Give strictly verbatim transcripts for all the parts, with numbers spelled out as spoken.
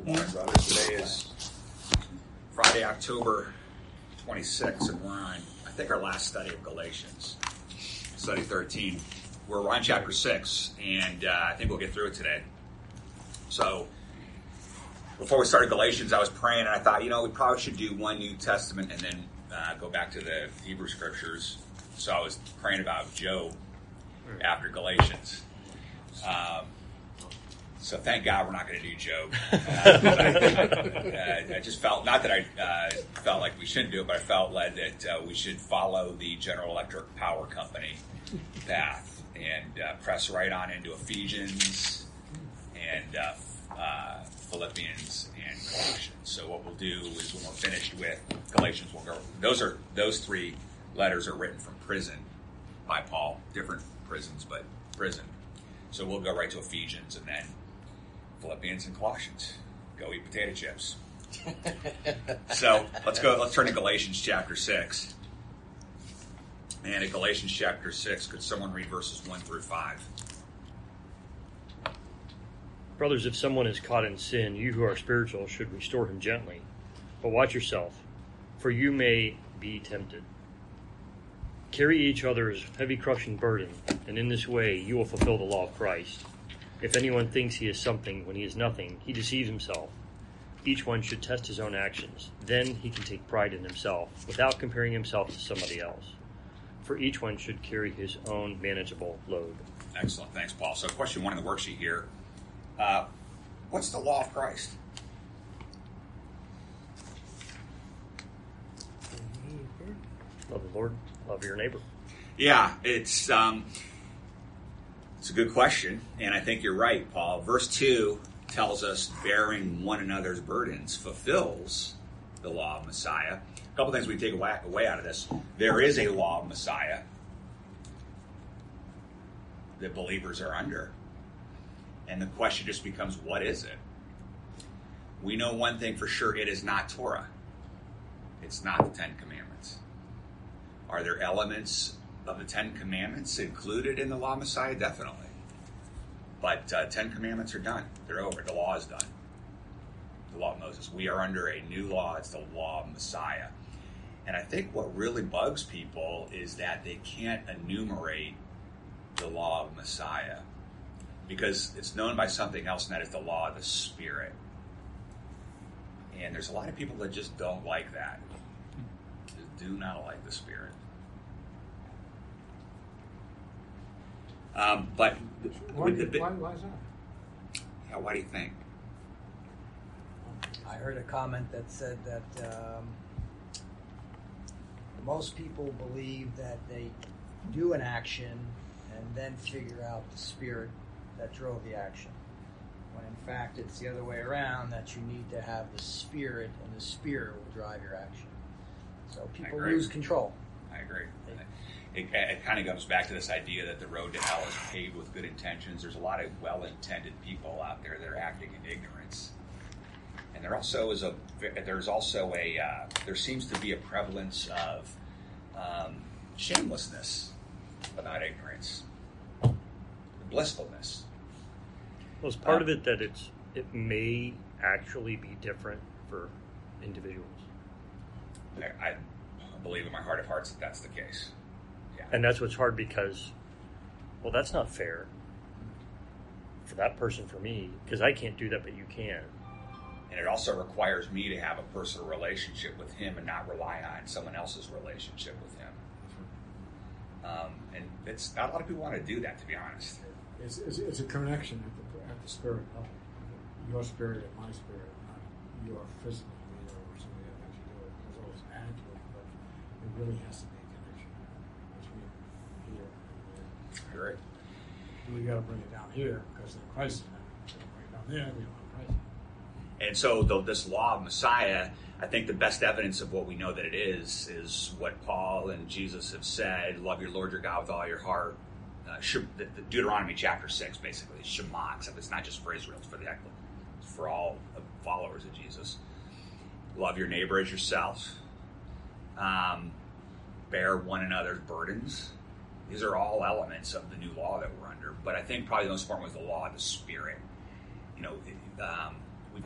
morning, brothers. Today is Friday, October twenty-sixth, and we're on, I think, our last study of Galatians, study thirteen. We're on chapter six, and uh, I think we'll get through it today. So, before we started Galatians, I was praying, and I thought, you know, we probably should do one New Testament and then uh, go back to the Hebrew Scriptures. So I was praying about Job after Galatians. Um, so thank God we're not going to do Job. Uh, I, I, I just felt, not that I uh, felt like we shouldn't do it, but I felt led that uh, we should follow the General Electric Power Company path and uh, press right on into Ephesians and uh, uh, Philippians and Colossians. So what we'll do is when we're finished with Galatians, we'll go. Those are those three letters are written from prison by Paul, different prisons, but prison. So we'll go right to Ephesians and then Philippians and Colossians. Go eat potato chips. So let's go. Let's turn to Galatians chapter six. And in Galatians chapter six, could someone read verses one through five? Brothers, if someone is caught in sin, you who are spiritual should restore him gently. But watch yourself, for you may be tempted. Carry each other's heavy crushing burden, and in this way you will fulfill the law of Christ. If anyone thinks he is something when he is nothing, he deceives himself. Each one should test his own actions. Then he can take pride in himself, without comparing himself to somebody else. For each one should carry his own manageable load. Excellent. Thanks, Paul. So question one in the worksheet here. Uh, what's the law of Christ? Love the Lord, love your neighbor. Yeah, it's um, it's a good question, and I think you're right, Paul. Verse two tells us bearing one another's burdens fulfills the law of Messiah. A couple things we take away, away out of this. There is a law of Messiah that believers are under. And the question just becomes, what is it? We know one thing for sure, it is not Torah. It's not the Ten Commandments. Are there elements of the Ten Commandments included in the law of Messiah? Definitely. But uh, Ten Commandments are done. They're over. The law is done. The law of Moses. We are under a new law. It's the law of Messiah. And I think what really bugs people is that they can't enumerate the law of Messiah, because it's known by something else, and that is the law of the Spirit. And there's a lot of people that just don't like that. Just do not like the Spirit. Um, but why, with the, why, why is that? Yeah, why do you think? I heard a comment that said that um, most people believe that they do an action and then figure out the spirit that drove the action, when in fact it's the other way around, that you need to have the spirit, and the spirit will drive your action. So people lose control. I agree. It, it kind of goes back to this idea that the road to hell is paved with good intentions. There's a lot of well-intended people out there that are acting in ignorance, and there also is a there's also a uh, there seems to be a prevalence of um, shamelessness about ignorance, blissfulness. Well, it's part um, of it that it's it may actually be different for individuals. I, I believe in my heart of hearts that that's the case. Yeah. And that's what's hard, because, well, that's not fair for that person, for me, because I can't do that, but you can. And it also requires me to have a personal relationship with him and not rely on someone else's relationship with him. Um, and it's not a lot of people want to do that, to be honest. It's, it's, it's a connection at the, at the spirit level. Your spirit and my spirit, not your physical me or something that makes you do it. There's always an add to it, but it really has to be a connection between here and there. Great. We got to bring it down here because of Christ. We got to bring it down there. We don't have Christ. And so the, this law of Messiah, I think the best evidence of what we know that it is, is what Paul and Jesus have said: love your Lord your God with all your heart. Uh, the, the Deuteronomy chapter six, basically, Shema, except it's not just for Israel, it's for the it's for all followers of Jesus. Love your neighbor as yourself. Um, bear one another's burdens. These are all elements of the new law that we're under. But I think probably the most important was the law of the Spirit. You know, um, we've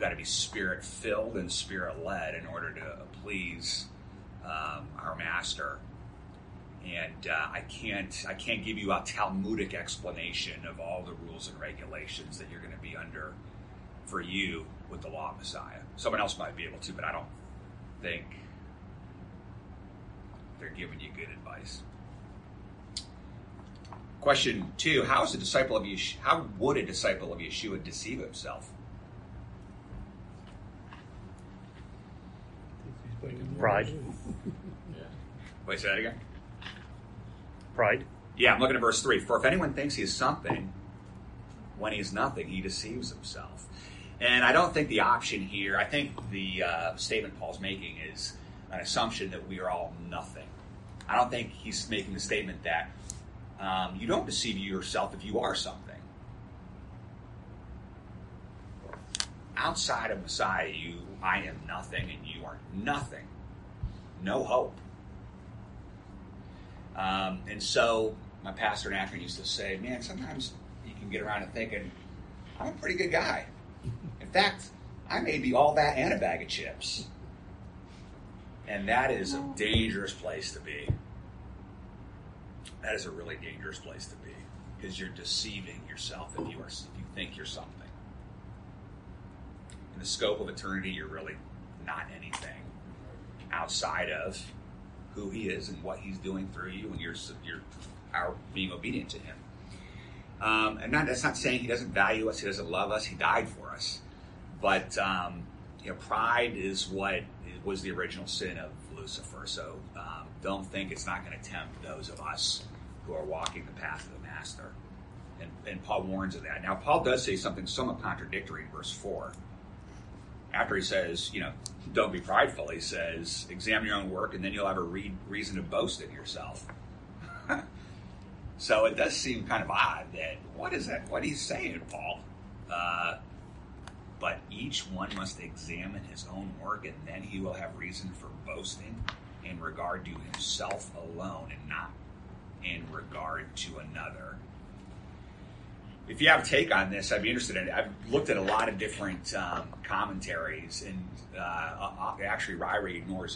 got to be spirit-filled and spirit-led in order to please um, our master. And uh, I can't I can't give you a Talmudic explanation of all the rules and regulations that you're going to be under for you with the law of Messiah. Someone else might be able to, but I don't think they're giving you good advice. Question two: How is a disciple of Yeshua? How would a disciple of Yeshua deceive himself? Pride. Wait, say that again. Pride. Yeah, I'm looking at verse three. For if anyone thinks he is something when he is nothing, he deceives himself. And I don't think the option here, I think the uh, statement Paul's making is an assumption that we are all nothing. I don't think he's making the statement that um, you don't deceive yourself if you are something. Outside of Messiah, you, I am nothing and you are nothing. No hope. Um, and so my pastor in Akron used to say, man, sometimes you can get around to thinking, I'm a pretty good guy. In fact, I may be all that and a bag of chips. And that is a dangerous place to be. That is a really dangerous place to be, because you're deceiving yourself if you are if you think you're something. In the scope of eternity, you're really not anything outside of who he is and what he's doing through you, and you're you're are being obedient to him. Um, and not, that's not saying he doesn't value us, he doesn't love us, he died for us. But um, you know, pride is what was the original sin of Lucifer. So um, don't think it's not going to tempt those of us who are walking the path of the Master. And, and Paul warns of that. Now, Paul does say something somewhat contradictory in verse four. After he says, you know, don't be prideful, he says, examine your own work, and then you'll have a re- reason to boast in yourself. So it does seem kind of odd that, what is that? What he's saying, Paul? Uh, but each one must examine his own work, and then he will have reason for boasting in regard to himself alone and not in regard to another. If you have a take on this, I'd be interested in it. I've looked at a lot of different um, commentaries, and uh, actually Ryrie ignores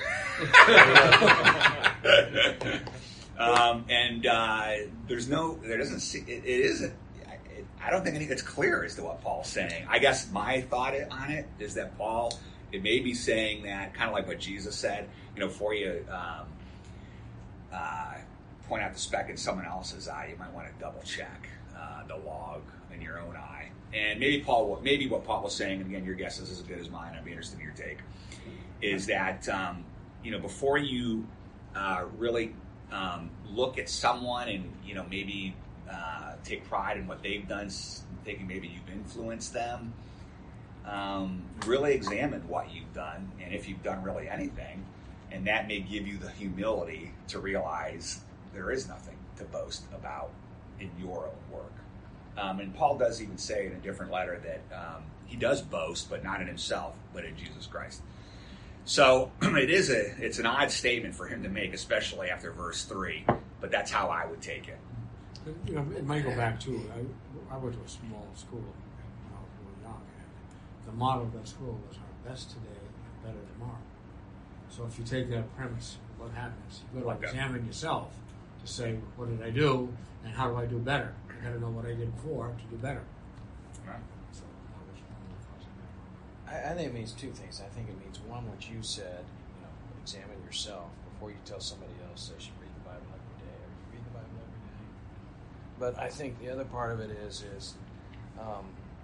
it. um, and uh, there's no, there doesn't see, it, it isn't, it, I don't think any, it's clear as to what Paul's saying. I guess my thought on it is that Paul, it may be saying that, kind of like what Jesus said, you know, before you um, uh, point out the speck in someone else's eye, you might want to double check uh, the log in your own eye. And maybe Paul, maybe what Paul was saying, and again, your guess is as good as mine, I'd be interested in your take, is that, um, you know, before you uh, really um, look at someone and, you know, maybe uh, take pride in what they've done, thinking maybe you've influenced them, um, really examine what you've done, and if you've done really anything, and that may give you the humility to realize there is nothing to boast about in your own work. Um, and Paul does even say in a different letter that um, he does boast, but not in himself, but in Jesus Christ. So it is a it's an odd statement for him to make, especially after verse three. But that's how I would take it. You know, it might go back to I, I went to a small school when I was really young, and the motto of that school was "Our best today and better tomorrow." So if you take that premise, what happens? You go to Okay. examine yourself to say, what did I do, and how do I do better? I got to know what I did before to do better. Right. So that was one of the thoughts I had. I, I think it means two things. I think it means one, what you said, you know, examine yourself before you tell somebody else they should read the Bible every day, or you read the Bible every day. But I think the other part of it is, is um,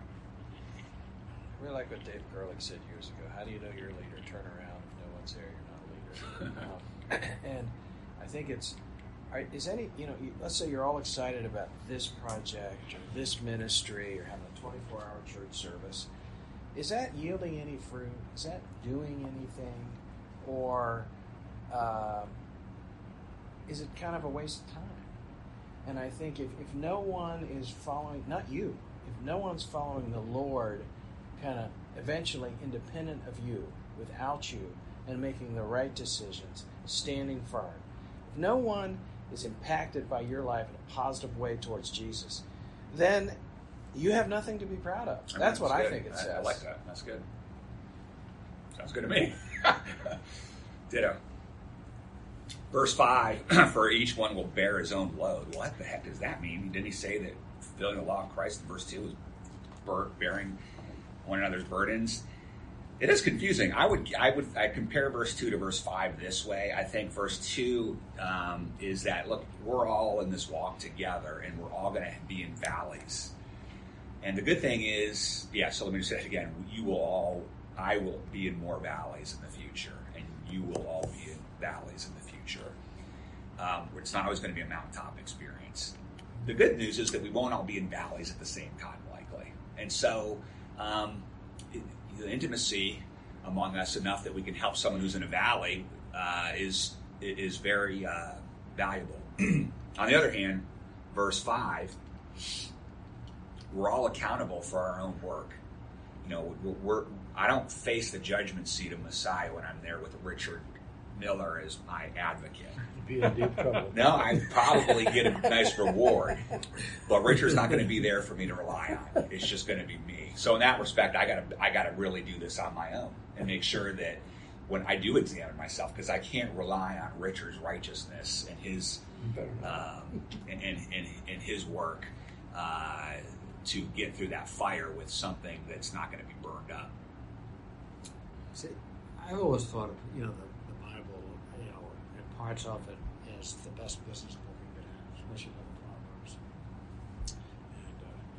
I really like what Dave Gerlich said years ago. How do you know you're a leader? Turn around. If no one's there, you're not a leader. um, and I think it's, Right, is any, you know, let's say you're all excited about this project or this ministry or having a twenty-four hour church service. Is that yielding any fruit? Is that doing anything? Or um, is it kind of a waste of time? And I think if, if no one is following, not you, if no one's following the Lord kind of eventually independent of you, without you, and making the right decisions, standing firm, if no one is impacted by your life in a positive way towards Jesus, then you have nothing to be proud of. I mean, That's what I good. think it I, says. I like that. That's good. Sounds good to me. Ditto. Verse five, for each one will bear his own load. What the heck does that mean? Didn't he say that fulfilling the law of Christ in verse two was bur- bearing one another's burdens? It is confusing. I would I would I compare verse two to verse five this way. I think verse two um, is that, look, we're all in this walk together, and we're all going to be in valleys. And the good thing is, yeah, so let me just say it again. You will all, I will be in more valleys in the future, and you will all be in valleys in the future. Um, it's not always going to be a mountaintop experience. The good news is that we won't all be in valleys at the same time, likely. And so um, it, the intimacy among us enough that we can help someone who's in a valley uh, is is very uh, valuable. On the other hand, verse five, we're all accountable for our own work. You know, we're, we're I don't face the judgment seat of Messiah when I'm there with Richard Miller as my advocate. You'd be in deep trouble. No, I probably get a nice reward, but Richard's not going to be there for me to rely on. It's just going to be me. So in that respect, I got to I got to really do this on my own and make sure that when I do examine myself, because I can't rely on Richard's righteousness and his um, and, and, and, and his work uh, to get through that fire with something that's not going to be burned up. See, I've always thought of, you know, the, the Bible, you know, and parts of it as the best business book you could have, especially like the Proverbs. And,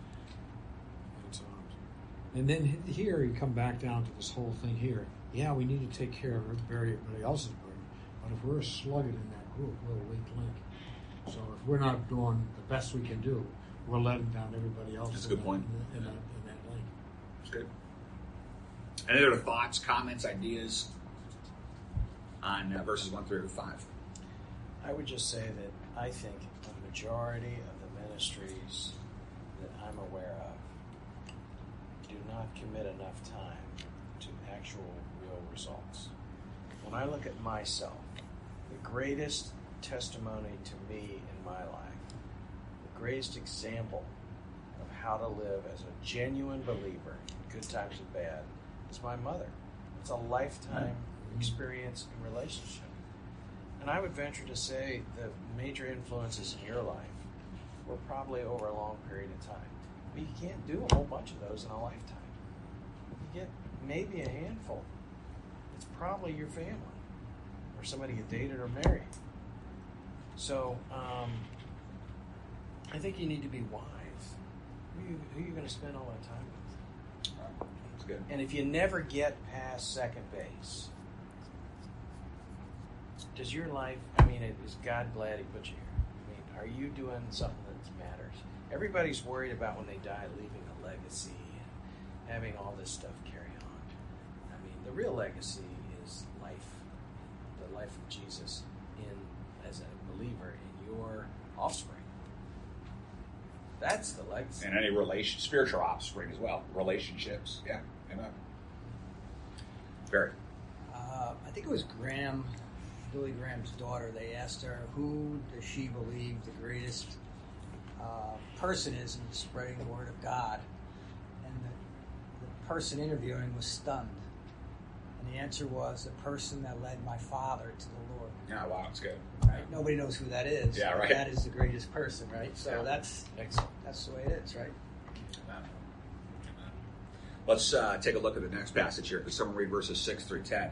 uh, and so on. And then here you come back down to this whole thing here. Yeah, we need to take care of it, bury everybody else's burden. But if we're a sluggard in that group, we're a weak link. So if we're not doing the best we can do, we're letting down everybody else. That's a in good that, point. In, in, that, in that link. That's good. Any other thoughts, comments, ideas on uh, verses one through five? I would just say that I think the majority of the ministries that I'm aware of do not commit enough time to actual real results. When I look at myself, the greatest testimony to me in my life, the greatest example of how to live as a genuine believer in good times and bad, is my mother. It's a lifetime experience and relationship. And I would venture to say the major influences in your life were probably over a long period of time. But you can't do a whole bunch of those in a lifetime. You get maybe a handful. It's probably your family or somebody you dated or married. So um, I think you need to be wise. Who are you, who are you going to spend all that time with? That's good. And if you never get past second base, does your life, I mean, is God glad he put you here? I mean, are you doing something that matters? Everybody's worried about when they die leaving a legacy and having all this stuff carry on. I mean, the real legacy is life, the life of Jesus in as a believer in your offspring. That's the legacy. And any relation, spiritual offspring as well. Relationships. Yeah. Amen. Barry. Uh, I think it was Graham, Billy Graham's daughter. They asked her, who does she believe the greatest uh, person is in spreading the word of God? And the, the person interviewing was stunned. And the answer was the person that led my father to the Lord. Yeah, wow, that's good. Right? Nobody knows who that is. Yeah, right. That is the greatest person, right? So Yeah. that's Excellent. that's the way it is, right? Amen. Amen. Let's uh, take a look at the next passage here. Could someone read verses six through ten?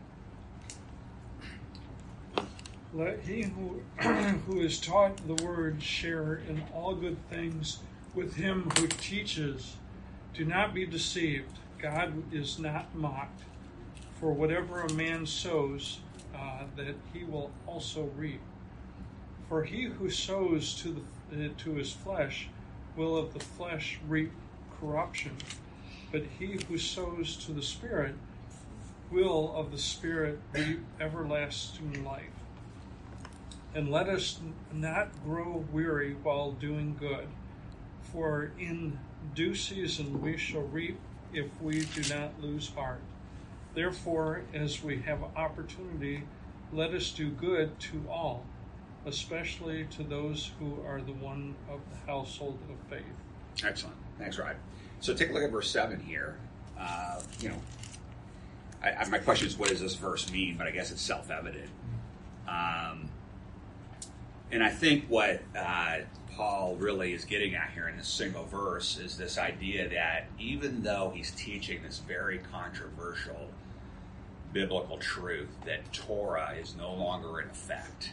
Let he who, who is taught the word share in all good things with him who teaches. Do not be deceived. God is not mocked. For whatever a man sows, uh, that he will also reap. For he who sows to the uh, to his flesh will of the flesh reap corruption, but he who sows to the Spirit will of the Spirit reap everlasting life. And let us not grow weary while doing good, for in due season we shall reap if we do not lose heart. Therefore, as we have opportunity, let us do good to all, especially to those who are the one of the household of faith. Excellent. Thanks, Rod. So take a look at verse seven here. Uh, you know, I, I, my question is, what does this verse mean? But I guess it's self-evident. Um, and I think what uh, Paul really is getting at here in this single verse is this idea that even though he's teaching this very controversial biblical truth that Torah is no longer in effect,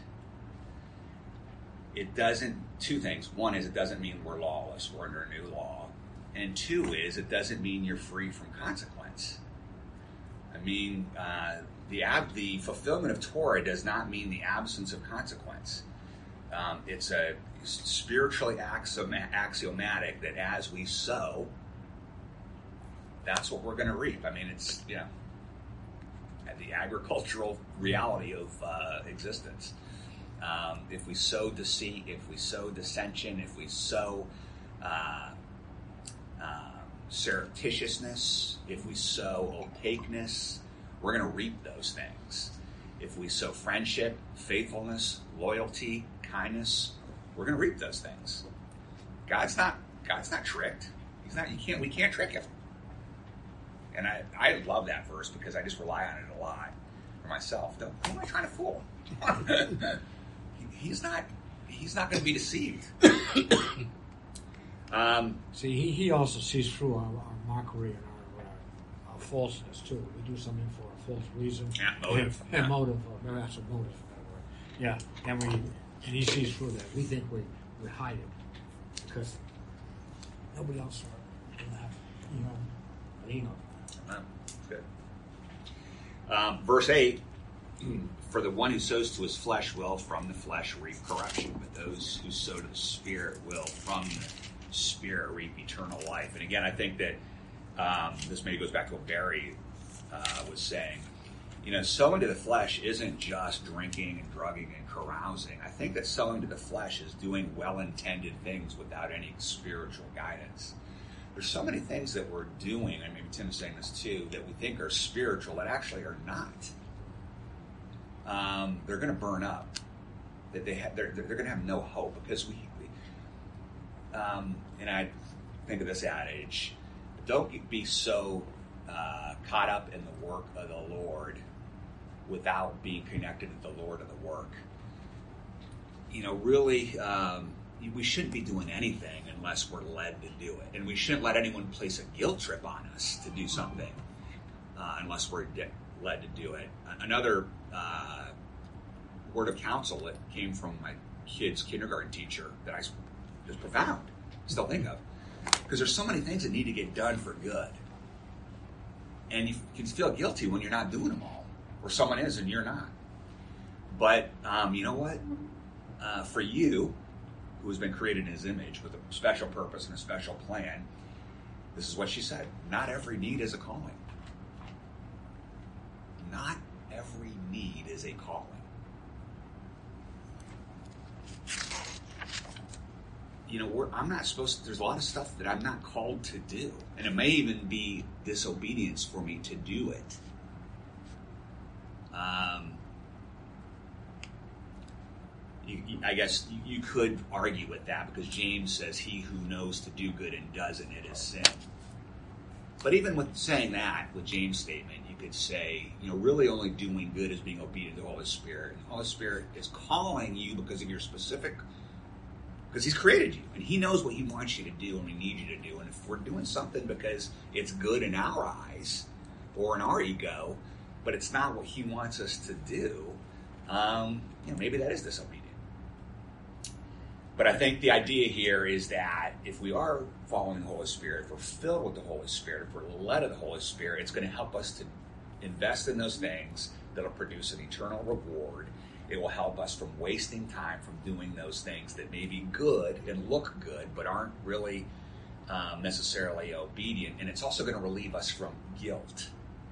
it doesn't, two things. One is it doesn't mean we're lawless, we're under a new law. And two is it doesn't mean you're free from consequence. I mean, uh, the ab- the fulfillment of Torah does not mean the absence of consequence. Um, it's a spiritually axiom- axiomatic that as we sow, that's what we're going to reap. I mean, it's, you know, the agricultural reality of uh, existence. Um, if we sow deceit, if we sow dissension, if we sow uh, uh, surreptitiousness, if we sow opaqueness, we're going to reap those things. If we sow friendship, faithfulness, loyalty, kindness, we're going to reap those things. God's not God's not tricked. He's not. You can't. We can't trick him. And I, I love that verse because I just rely on it a lot for myself. Don't, who am I trying to fool? he, he's not. He's not going to be deceived. um, See, he, he also sees through our, our mockery and our, uh, our falseness too. We do something for a false reason. Yeah, motive. And, and Yeah. motive. Or, no, that's a motive. By the way. Yeah, and we and he sees through that. We think we we hide it because nobody else saw it. And that, you know, but he knows. Oh, good. Um, verse eight, for the one who sows to his flesh will from the flesh reap corruption, but those who sow to the Spirit will from the Spirit reap eternal life. And again, I think that um, this maybe goes back to what Barry uh, was saying. You know, sowing to the flesh isn't just drinking and drugging and carousing. I think that sowing to the flesh is doing well-intended things without any spiritual guidance. There's so many things that we're doing, and maybe Tim's saying this too, that we think are spiritual that actually are not. Um, they're going to burn up. That they have, they're, they're going to have no hope because we. we um, and I think of this adage: don't be so uh, caught up in the work of the Lord without being connected to the Lord of the work. You know, really, um, we shouldn't be doing anything unless we're led to do it. And we shouldn't let anyone place a guilt trip on us to do something uh, unless we're de- led to do it. Another uh, word of counsel that came from my kid's kindergarten teacher that I was profound, still think of. Because there's so many things that need to get done for good. And you can feel guilty when you're not doing them all. Or someone is and you're not. But um, you know what? Uh, for you, who has been created in his image with a special purpose and a special plan, this is what she said. Not every need is a calling. Not every need is a calling. You know, we're, I'm not supposed to, there's a lot of stuff that I'm not called to do. And it may even be disobedience for me to do it. Um, you, you, I guess you, you could argue with that because James says he who knows to do good and doesn't, it is sin. But even with saying that, with James' statement, you could say, you know, really only doing good is being obedient to the Holy Spirit. And the Holy Spirit is calling you because of your specific, because he's created you. And he knows what he wants you to do and he needs you to do. And if we're doing something because it's good in our eyes or in our ego, but it's not what he wants us to do, um, you know, maybe that is disobedient. But I think the idea here is that if we are following the Holy Spirit, if we're filled with the Holy Spirit, if we're led of the Holy Spirit, it's going to help us to invest in those things that will produce an eternal reward. It will help us from wasting time from doing those things that may be good and look good, but aren't really um, necessarily obedient. And it's also going to relieve us from guilt.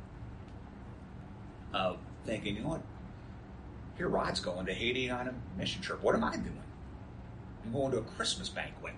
Of thinking, you know what, here Rod's going to Haiti on a mission trip. What am I doing? I'm going to a Christmas banquet.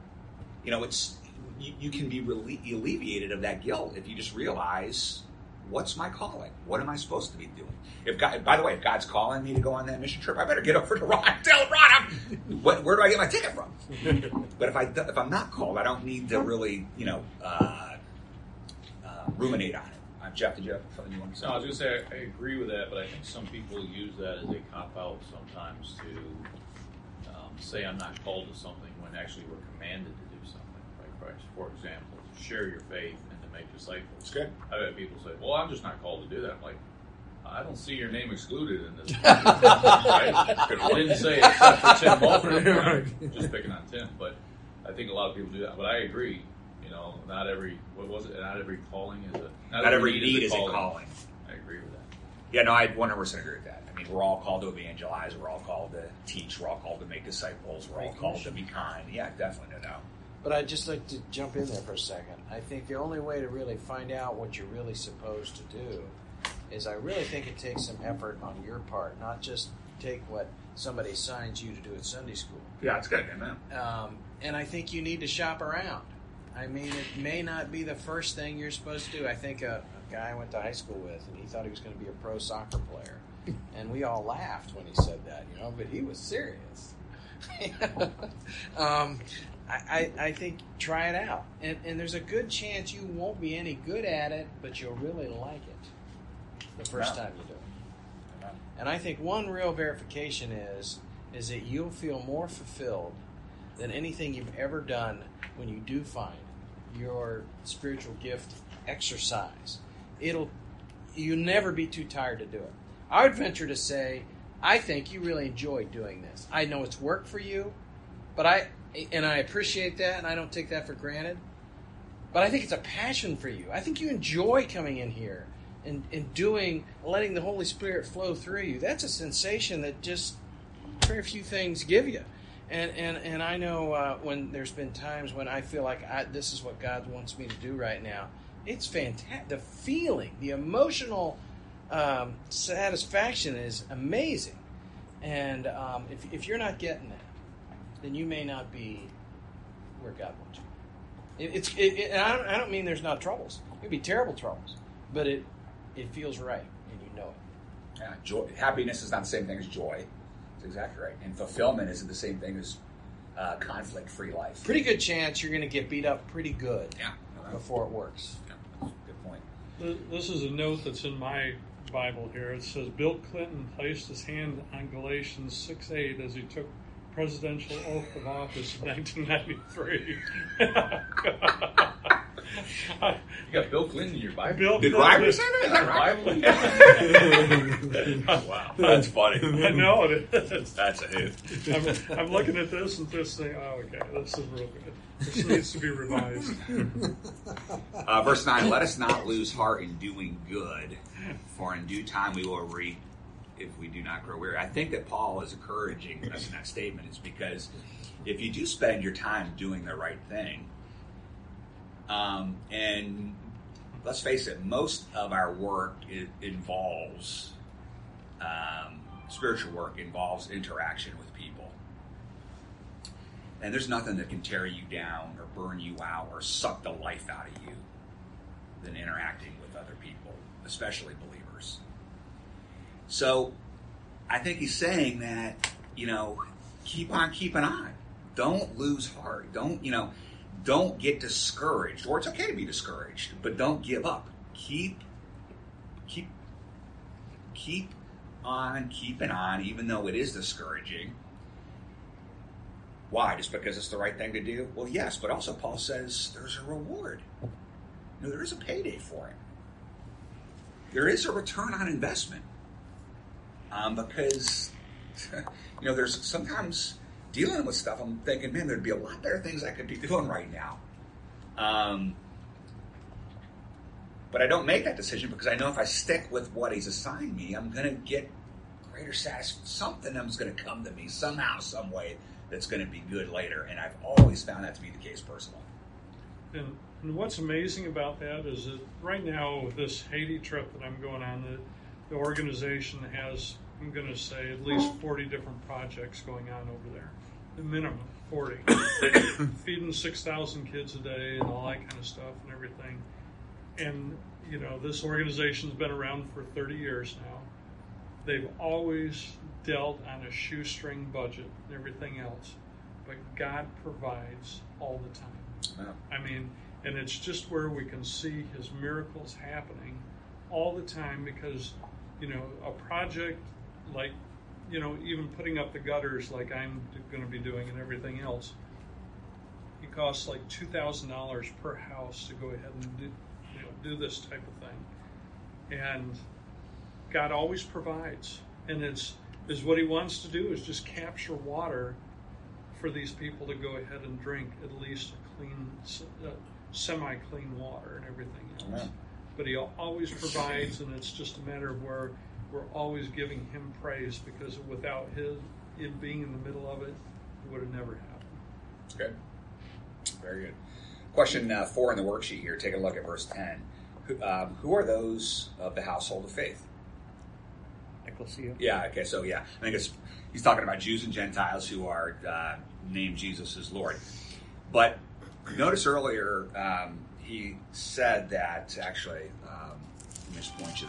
You know, it's you, you can be really alleviated of that guilt if you just realize what's my calling? What am I supposed to be doing? If God, by the way, if God's calling me to go on that mission trip, I better get over to Ron and tell Ron, I'm, what, where do I get my ticket from? But if I if I'm not called, I don't need to really, you know, uh, uh, ruminate on it. Uh, Jeff, did you have something you want to say? No, I was going to say I, I agree with that, but I think some people use that as a cop out sometimes to um, say I'm not called to something when actually we're commanded to do something by Christ. For example, to share your faith and to make disciples. It's good. I've had people say, "Well, I'm just not called to do that." I'm like, I don't see your name excluded in this. Right? I didn't say except for Tim Mulford. Just picking on Tim, but I think a lot of people do that. But I agree. You know, not every what was it? Not every calling is a not, not every need is a calling. calling. I agree with that. Yeah, no, I one hundred percent agree with that. I mean, we're all called to evangelize. We're all called to teach. We're all called to make disciples. We're all called to be kind. Yeah, definitely, no doubt. But I'd just like to jump in there for a second. I think the only way to really find out what you're really supposed to do is I really think it takes some effort on your part, not just take what somebody assigns you to do at Sunday school. Yeah, it's good, amen. Um, and I think you need to shop around. I mean, it may not be the first thing you're supposed to do. I think a, a guy I went to high school with, and he thought he was going to be a pro soccer player. And we all laughed when he said that, you know, but he was serious. um, I, I, I think try it out. And, and there's a good chance you won't be any good at it, but you'll really like it the first Yeah. time you do it. And I think one real verification is is that you'll feel more fulfilled than anything you've ever done when you do find your spiritual gift exercise. It'll you'll never be too tired to do it. I would venture to say, I think you really enjoy doing this. I know it's work for you, but I and I appreciate that, and I don't take that for granted. But I think it's a passion for you. I think you enjoy coming in here and, and doing, letting the Holy Spirit flow through you. That's a sensation that just very few things give you. And and, and I know uh, when there's been times when I feel like I, this is what God wants me to do right now. It's fantastic. The feeling, the emotional um, satisfaction is amazing. And um, if, if you're not getting that, then you may not be where God wants you. It, it's it, it, and I don't, I don't mean there's not troubles. It'd be terrible troubles, but it it feels right, and you know it. Yeah, joy, happiness is not the same thing as joy. That's exactly right. And fulfillment isn't the same thing as uh, conflict-free life. Pretty good chance you're going to get beat up pretty good Yeah. before it works. Yeah, good point. This is a note that's in my Bible here. It says, Bill Clinton placed his hand on Galatians six eight as he took presidential oath of office in nineteen ninety-three. You got Bill Clinton in your Bible. Bill Did Clinton- Ryder say that? Is that right? Wow, that's funny. I know it is. That's a hit. I'm, I'm looking at this and just saying, oh, okay, this is real good. This needs to be revised. Uh, verse nine, let us not lose heart in doing good, for in due time we will reap if we do not grow weary. I think that Paul is encouraging us in that statement is because if you do spend your time doing the right thing, um, and let's face it, most of our work it involves, um, spiritual work involves interaction with people. And there's nothing that can tear you down or burn you out or suck the life out of you than interacting with other people, especially believers. So I think he's saying that, you know, keep on keeping on. Don't lose heart. Don't, you know, don't get discouraged. Or it's okay to be discouraged, but don't give up. Keep, keep, keep on keeping on, even though it is discouraging. Why? Just because it's the right thing to do? Well, yes, but also Paul says there's a reward. You know, there is a payday for it. There is a return on investment. Um, because, you know, there's sometimes dealing with stuff, I'm thinking, man, there'd be a lot better things I could be doing right now. Um, but I don't make that decision because I know if I stick with what he's assigned me, I'm going to get greater satisfaction. Something that's going to come to me somehow, some way that's going to be good later. And I've always found that to be the case personally. And, and what's amazing about that is that right now with this Haiti trip that I'm going on, the, the organization has, I'm going to say, at least forty different projects going on over there. The minimum, forty. Feeding six thousand kids a day and all that kind of stuff and everything. And you know, this organization's been around for thirty years now. They've always dealt on a shoestring budget and everything else, but God provides all the time. Yeah. I mean, and it's just where we can see His miracles happening all the time, because, you know, a project like, you know, even putting up the gutters like I'm going to be doing and everything else, it costs like two thousand dollars per house to go ahead and do, you know, do this type of thing. And God always provides, and it's is what He wants to do is just capture water for these people to go ahead and drink at least a clean, uh, semi-clean water and everything else. Yeah. But He always provides, and it's just a matter of where we're always giving Him praise, because without His it being in the middle of it, it would have never happened. Good. Very good. Question uh, four in the worksheet here. Take a look at verse ten. Who, um, who are those of the household of faith? Ecclesia. Yeah, okay, so yeah. I think it's he's talking about Jews and Gentiles who are uh, named Jesus as Lord. But notice earlier um, he said that, actually, um, let me just point you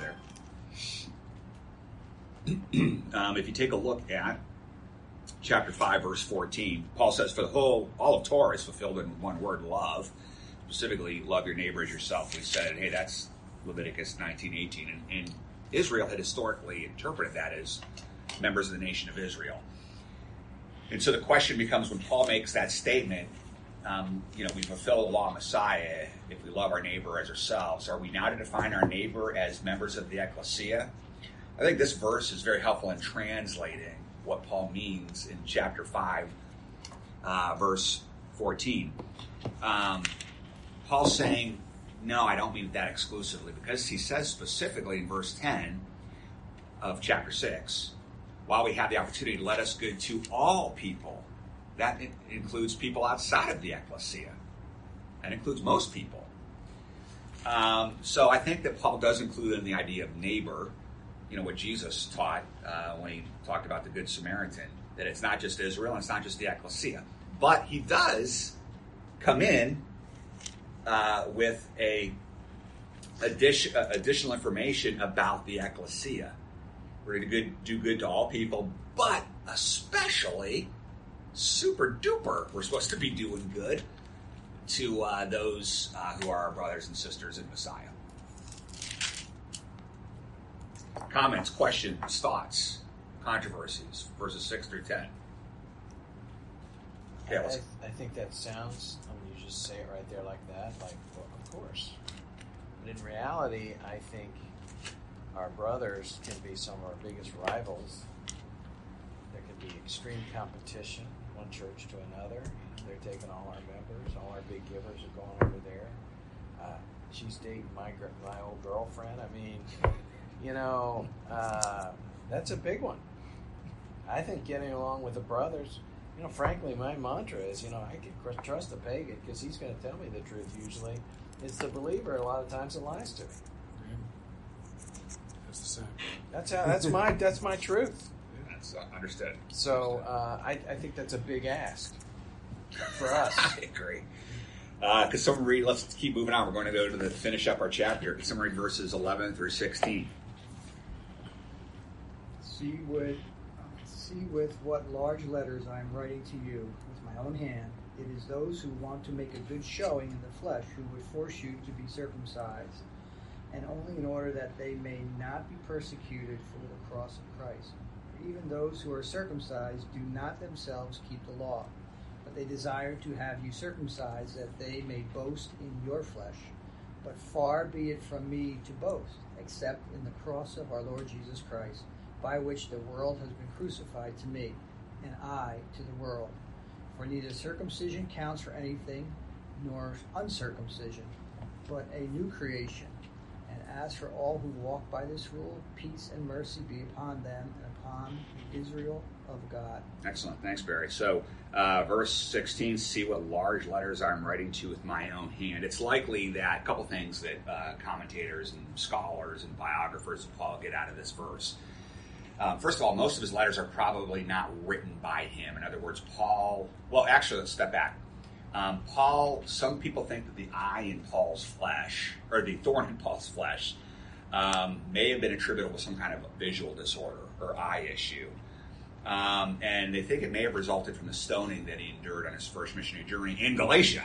there. um, if you take a look at chapter five, verse fourteen, Paul says, for the whole, all of Torah is fulfilled in one word, love. Specifically, love your neighbor as yourself. We said, hey, that's Leviticus nineteen eighteen. And, and Israel had historically interpreted that as members of the nation of Israel. And so the question becomes, when Paul makes that statement, um, you know, we fulfill the law of Messiah if we love our neighbor as ourselves. Are we now to define our neighbor as members of the ecclesia? I think this verse is very helpful in translating what Paul means in chapter five, uh, verse fourteen. Um, Paul's saying, no, I don't mean that exclusively, because he says specifically in verse ten of chapter six, while we have the opportunity to let us good to all people, that includes people outside of the ecclesia. That includes most people. Um, so I think that Paul does include in the idea of neighbor, you know, what Jesus taught uh, when he talked about the Good Samaritan, that it's not just Israel and it's not just the ecclesia. But he does come in uh, with a addition, uh, additional information about the ecclesia. We're going to good, do good to all people, but especially, super duper, we're supposed to be doing good to uh, those uh, who are our brothers and sisters in Messiah. Comments, questions, thoughts, controversies, verses six through ten. I, Yeah, let's- I, I think that sounds, I mean, you just say it right there like that, like, well, of course. But in reality, I think our brothers can be some of our biggest rivals. There can be extreme competition, one church to another. You know, they're taking all our members, all our big givers are going over there. Uh, she's dating my gr- my old girlfriend. I mean, you know, uh, that's a big one. I think getting along with the brothers, you know, frankly, my mantra is, you know, I can cr- trust the pagan because he's going to tell me the truth usually. It's the believer a lot of times that lies to me. That's the same. That's how. That's my. That's my truth. That's uh, understood. So uh, I, I think that's a big ask for us. I agree. Uh, could someone read, let's keep moving on. We're going to go to the finish up our chapter. Could someone read verses eleven through sixteen? See with, see with what large letters I am writing to you with my own hand. It is those who want to make a good showing in the flesh who would force you to be circumcised, and only in order that they may not be persecuted for the cross of Christ. For even those who are circumcised do not themselves keep the law, but they desire to have you circumcised that they may boast in your flesh. But far be it from me to boast, except in the cross of our Lord Jesus Christ, by which the world has been crucified to me, and I to the world. For neither circumcision counts for anything, nor uncircumcision, but a new creation. And as for all who walk by this rule, peace and mercy be upon them and upon the Israel of God. Excellent. Thanks, Barry. So, uh, verse sixteen, see what large letters I'm writing to with my own hand. It's likely that a couple things that uh, commentators and scholars and biographers of Paul get out of this verse. Um, first of all, most of his letters are probably not written by him. In other words, Paul, well, actually, let's step back. Um, Paul, some people think that the eye in Paul's flesh, or the thorn in Paul's flesh, um, may have been attributable to some kind of visual disorder or eye issue. Um, and they think it may have resulted from the stoning that he endured on his first missionary journey in Galatia.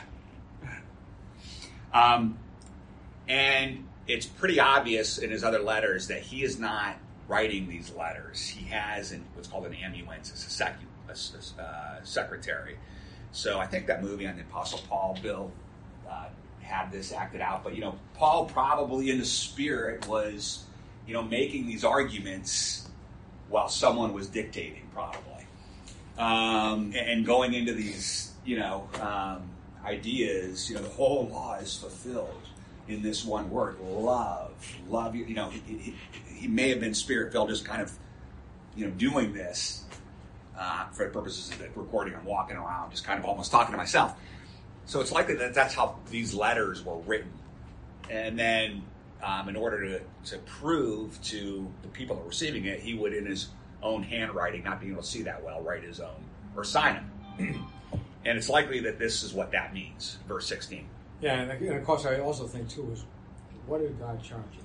Um, and it's pretty obvious in his other letters that he is not writing these letters. He has an, what's called an amanuensis, a, sec, a uh, secretary. So I think that movie on the Apostle Paul, Bill, uh, had this acted out. But, you know, Paul probably in the spirit was, you know, making these arguments while someone was dictating, probably. Um, and going into these, you know, um, ideas, you know, the whole law is fulfilled in this one word, love. Love, you know, he, he, he may have been spirit-filled, just kind of, you know, doing this uh, for the purposes of the recording. I'm walking around, just kind of almost talking to myself. So it's likely that that's how these letters were written. And then um, in order to, to prove to the people that were receiving it, he would, in his own handwriting, not being able to see that well, write his own, or sign them. And it's likely that this is what that means, verse sixteen. Yeah, and, and of course I also think too is, what did God charge you?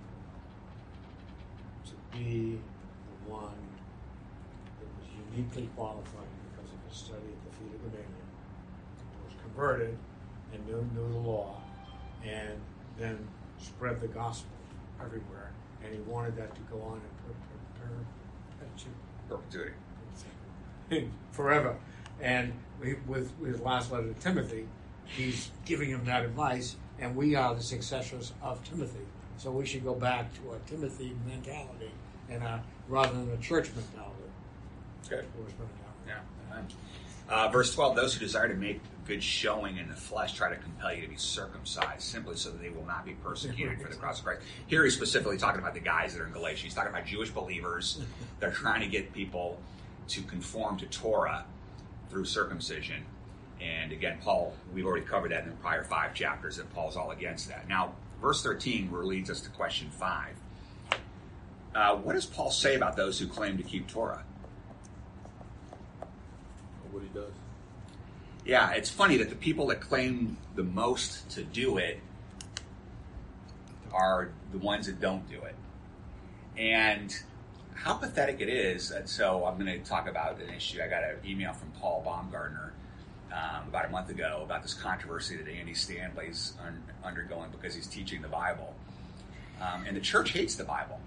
To be the one that was uniquely qualified because of his study at the feet of Gamaliel, who was converted and knew, knew the law, and then spread the gospel everywhere. And he wanted that to go on in perpetuity. Forever. And we, with, with his last letter to Timothy, he's giving him that advice, and we are the successors of Timothy. So we should go back to a Timothy mentality and a, rather than a church mentality. Good. Yeah. Uh, verse twelve, those who desire to make good showing in the flesh try to compel you to be circumcised, simply so that they will not be persecuted for the cross of Christ. Here he's specifically talking about the guys that are in Galatia. He's talking about Jewish believers that are trying to get people to conform to Torah through circumcision. And again, Paul, we've already covered that in the prior five chapters, that Paul's all against that. Now, verse thirteen leads us to question five. Uh, what does Paul say about those who claim to keep Torah? What he does. Yeah, it's funny that the people that claim the most to do it are the ones that don't do it. And how pathetic it is. And so I'm going to talk about an issue. I got an email from Paul Baumgartner um, about a month ago about this controversy that Andy Stanley's un- undergoing because he's teaching the Bible. Um, and the church hates the Bible.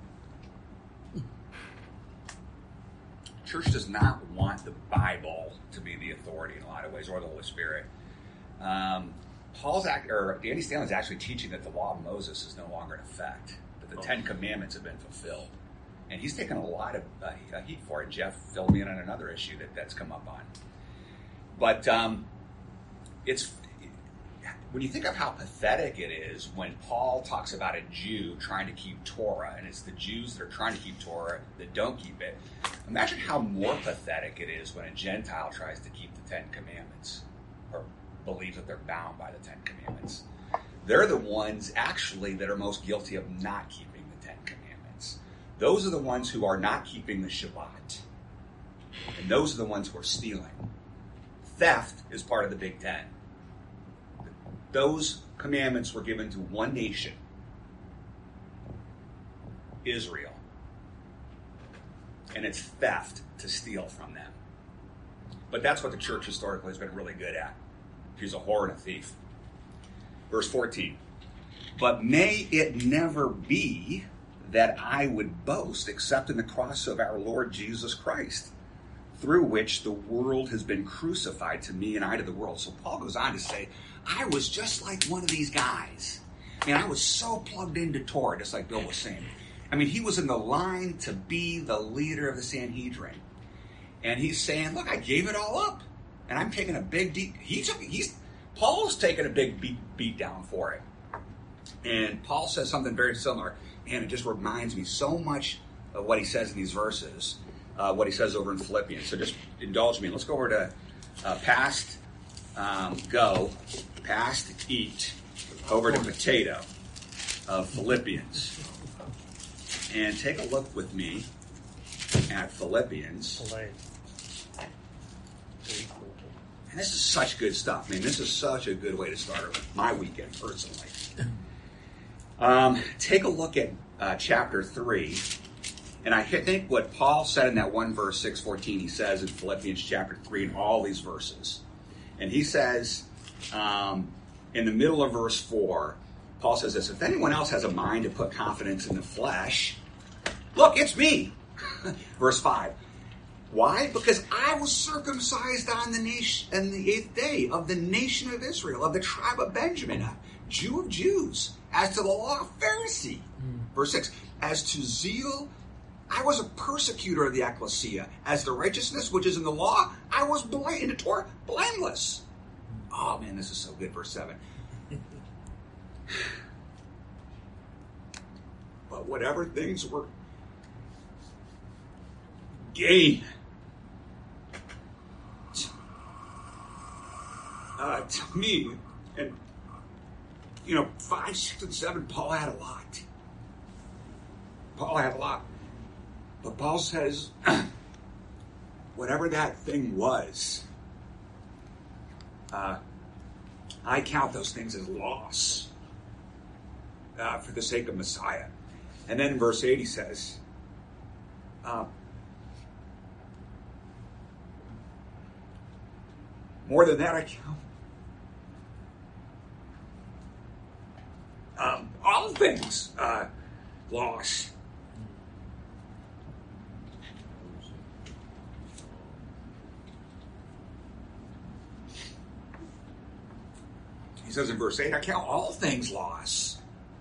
Church does not want the Bible to be the authority in a lot of ways, or the Holy Spirit. Um, Paul's act, or Andy Stanley's actually teaching that the law of Moses is no longer in effect, that the oh. Ten Commandments have been fulfilled, and he's taken a lot of uh, heat for it. Jeff filled me in on another issue that that's come up on. But um, it's when you think of how pathetic it is when Paul talks about a Jew trying to keep Torah, and it's the Jews that are trying to keep Torah that don't keep it. Imagine how more pathetic it is when a Gentile tries to keep the Ten Commandments or believes that they're bound by the Ten Commandments. They're the ones actually that are most guilty of not keeping the Ten Commandments. Those are the ones who are not keeping the Shabbat. And those are the ones who are stealing. Theft is part of the Big Ten. Those commandments were given to one nation, Israel. And it's theft to steal from them. But that's what the church historically has been really good at. She's a whore and a thief. Verse fourteen. But may it never be that I would boast except in the cross of our Lord Jesus Christ, through which the world has been crucified to me and I to the world. So Paul goes on to say, I was just like one of these guys. I mean, I was so plugged into Torah, just like Bill was saying. I mean, he was in the line to be the leader of the Sanhedrin. And he's saying, look, I gave it all up. And I'm taking a big deep, he took, he's, Paul's taking a big beat, beat down for it. And Paul says something very similar. And it just reminds me so much of what he says in these verses, uh, what he says over in Philippians. So just indulge me. Let's go over to uh, past um, go, past eat, over to potato of Philippians. And take a look with me at Philippians. And this is such good stuff. I mean, this is such a good way to start my weekend, personally. Um, take a look at uh, chapter three. And I think what Paul said in that one verse, six fourteen, he says in Philippians chapter three in all these verses. And he says, um, in the middle of verse four, Paul says this, if anyone else has a mind to put confidence in the flesh, look, it's me. Verse five. Why? Because I was circumcised on the nation, on the eighth day of the nation of Israel, of the tribe of Benjamin, a Jew of Jews, as to the law, a Pharisee. Mm. Verse six. As to zeal, I was a persecutor of the ecclesia. As the righteousness which is in the law, I was blameless, in the Torah, blameless. Oh man, this is so good. Verse seven. But whatever things were gain uh, to me, and you know, five, six, and seven, Paul had a lot. Paul had a lot. But Paul says, whatever that thing was, uh, I count those things as loss uh, for the sake of Messiah. And then in verse eight he says, uh, more than that I count um, all things uh, loss. He says in verse eight, I count all things loss.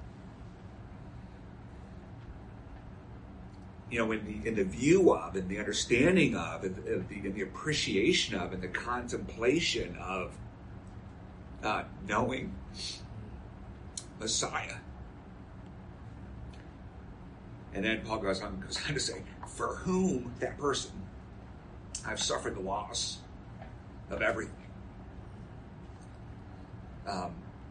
You know, in the in the view of, and the understanding of, and the, and the, and the appreciation of, and the contemplation of uh, knowing Messiah. And then Paul goes on, goes on to say, for whom, that person, I've suffered the loss of everything. Um,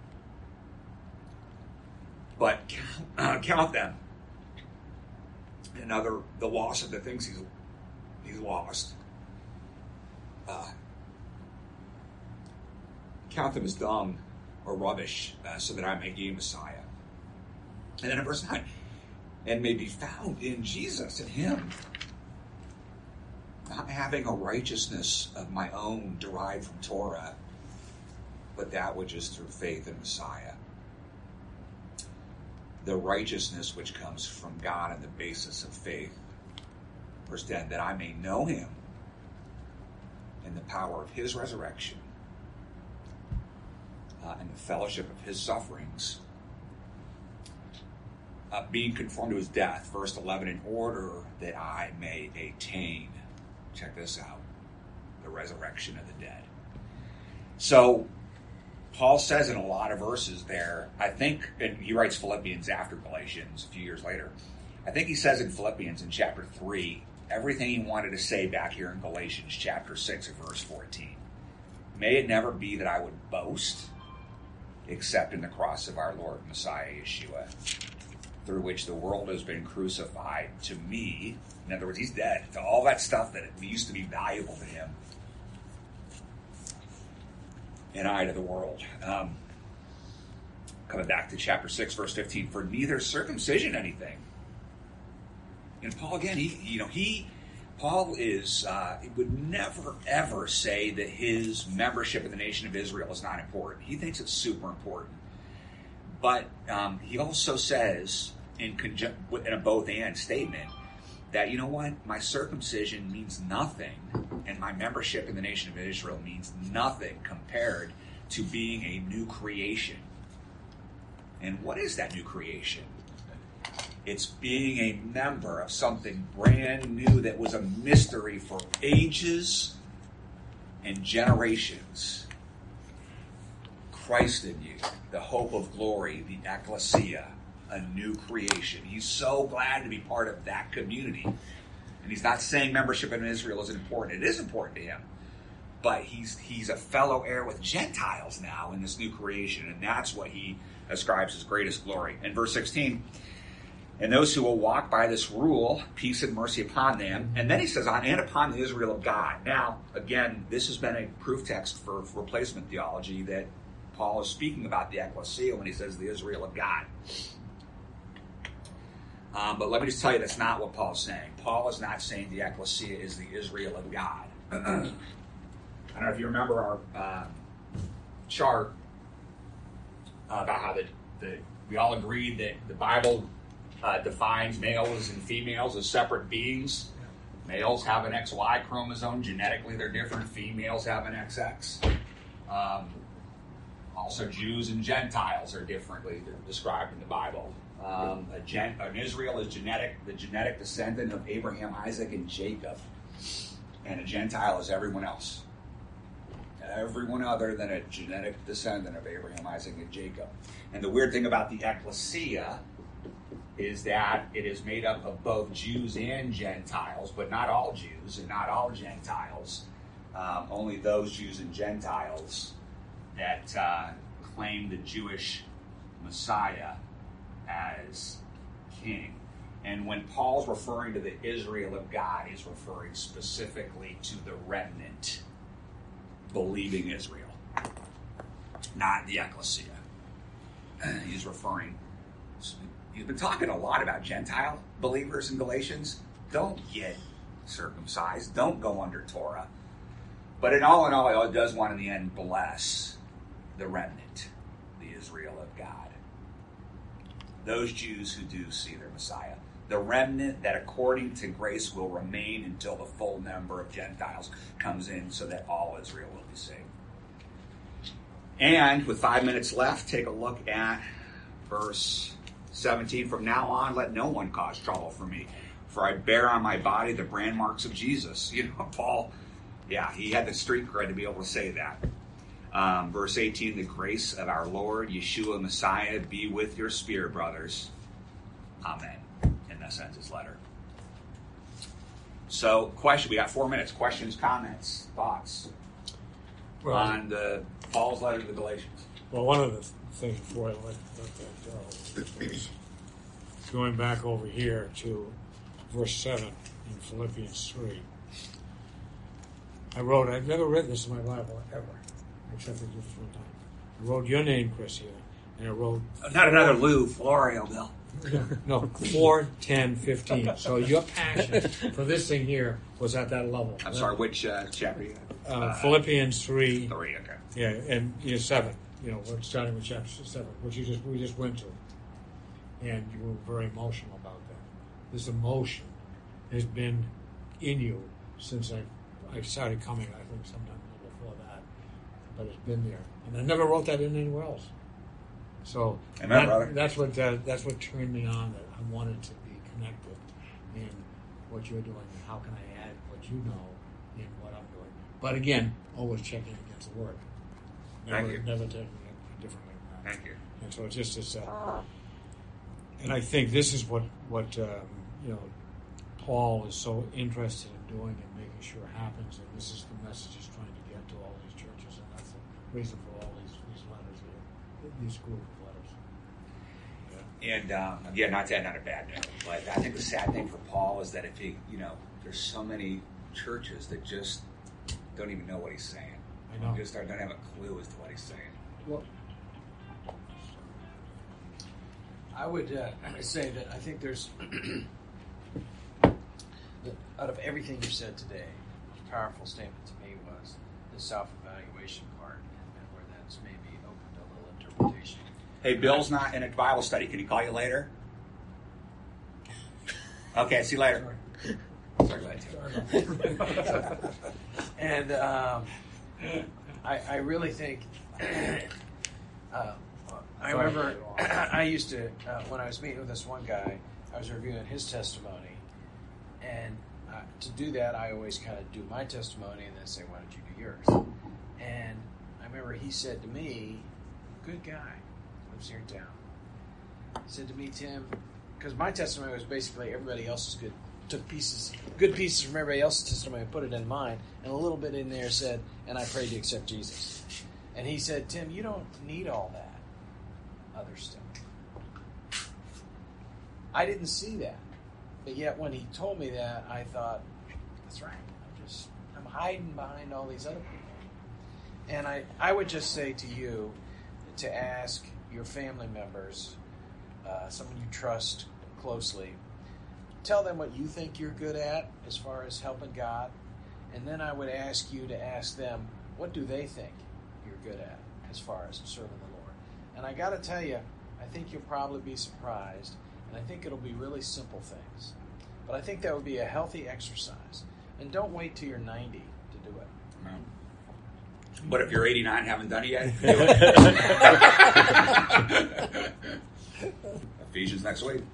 but count, uh, count them. Another, the loss of the things he's he's lost. Uh, count them as dung or rubbish, uh, so that I may gain Messiah. And then in verse nine, and may be found in Jesus, in Him, not having a righteousness of my own derived from Torah, but that which is through faith in Messiah. The righteousness which comes from God on the basis of faith. Verse ten, that I may know Him in the power of His resurrection uh, and the fellowship of His sufferings, uh, being conformed to His death. Verse eleven, in order that I may attain, check this out, the resurrection of the dead. So, Paul says in a lot of verses there, I think, and he writes Philippians after Galatians a few years later, I think he says in Philippians in chapter three, everything he wanted to say back here in Galatians chapter six and verse fourteen. May it never be that I would boast except in the cross of our Lord Messiah Yeshua, through which the world has been crucified to me. In other words, he's dead. To all that stuff that used to be valuable to him, and I to the world. Um, coming back to chapter six, verse fifteen, for neither circumcision anything. And Paul again, he, you know, he, Paul is, uh, would never ever say that his membership in the nation of Israel is not important. He thinks it's super important. But um, he also says in, conjun- in a both and statement that, you know what, my circumcision means nothing, and my membership in the nation of Israel means nothing compared to being a new creation. And what is that new creation? It's being a member of something brand new that was a mystery for ages and generations. Christ in you, the hope of glory, the ecclesia, a new creation. He's so glad to be part of that community. And he's not saying membership in Israel isn't important. It is important to him. But he's he's a fellow heir with Gentiles now in this new creation. And that's what he ascribes his greatest glory. In verse sixteen, And those who will walk by this rule, peace and mercy upon them. And then he says, and upon the Israel of God. Now, again, this has been a proof text for replacement theology that Paul is speaking about the ecclesia when he says the Israel of God. Um, but let me just tell you, that's not what Paul's saying. Paul is not saying the ecclesia is the Israel of God. I don't know if you remember our uh, chart uh, about how the, the we all agreed that the Bible uh, defines males and females as separate beings. Males have an X Y chromosome. Genetically, they're different. Females have an X X. Um, also, Jews and Gentiles are differently described in the Bible. Um, a gen, an Israel is genetic, the genetic descendant of Abraham, Isaac, and Jacob. And a Gentile is everyone else. Everyone other than a genetic descendant of Abraham, Isaac, and Jacob. And the weird thing about the ecclesia is that it is made up of both Jews and Gentiles, but not all Jews and not all Gentiles. Um, only those Jews and Gentiles that uh, claim the Jewish Messiah as king. And when Paul's referring to the Israel of God, he's referring specifically to the remnant believing Israel, not the ecclesia. He's referring, he's been talking a lot about Gentile believers in Galatians. Don't get circumcised. Don't go under Torah. But in all in all, it does want in the end bless the remnant, the Israel of God. Those Jews who do see their Messiah. The remnant that according to grace will remain until the full number of Gentiles comes in so that all Israel will be saved. And with five minutes left, take a look at verse seventeen. From now on, let no one cause trouble for me, for I bear on my body the brand marks of Jesus. You know, Paul, yeah, he had the street cred to be able to say that. Um, verse eighteen, the grace of our Lord, Yeshua Messiah, be with your spirit, brothers. Amen. And that ends his letter. So, question, we got four minutes. Questions, comments, thoughts Well, on the Paul's letter to the Galatians. Well, one of the things before I let, let that go is going back over here to verse seven in Philippians three. I wrote, I've never read this in my Bible ever, except for just one time. I wrote your name, Chris, here, and I wrote... Not another Lou Florio, Bill. No, four, ten, fifteen. So your passion for this thing here was at that level. I'm sorry, which uh, chapter you Uh, uh, Philippians three. Three, okay. Yeah, and you know, seven. You know, we're starting with chapter seven, which you just we just went to, and you were very emotional about that. This emotion has been in you since I I started coming. I think sometime before that, but it's been there, and I never wrote that in anywhere else. So Amen, that, brother. that's what uh, that's what turned me on. That I wanted to be connected in what you're doing, and how can I add what you know in what I'm doing. But again, always checking against the word. Never, Thank you. never taking it differently. Thank you. And so it's just it's, uh, and I think this is what what um, you know Paul is so interested in doing and making sure happens, and this is the message he's trying to get to all these churches, and that's the reason for all these these letters here, these group of letters. And um, again, not to end on a bad note, but I think the sad thing for Paul is that if he, you know, there's so many churches that just don't even know what he's saying. I know. Just don't have a clue as to what he's saying. Well, I would uh, say that I think there's, out of everything you said today, the powerful statement to me was the self-evaluation part, and where that's maybe opened a little interpretation. Hey, Bill's not in a Bible study. Can he call you later? Okay, see you later. Sorry, glad to. And um, I, I really think, uh, I remember I used to, uh, when I was meeting with this one guy, I was reviewing his testimony. And uh, to do that, I always kind of do my testimony and then say, why don't you do yours? And I remember he said to me, good guy, lives here in town. He said to me, Tim, because my testimony was basically everybody else's good, took pieces, good pieces from everybody else's testimony and put it in mine, and a little bit in there said, and I prayed to accept Jesus. And he said, Tim, you don't need all that other stuff. I didn't see that. But yet when he told me that, I thought, that's right. I'm just, I'm hiding behind all these other people. And I, I would just say to you to ask your family members, uh, someone you trust closely, tell them what you think you're good at as far as helping God. And then I would ask you to ask them, what do they think you're good at as far as serving the Lord? And I got to tell you, I think you'll probably be surprised. And I think it'll be really simple things. But I think that would be a healthy exercise. And don't wait till you're ninety to do it. No. But if you're eighty-nine, haven't done it yet, do it. Ephesians next week.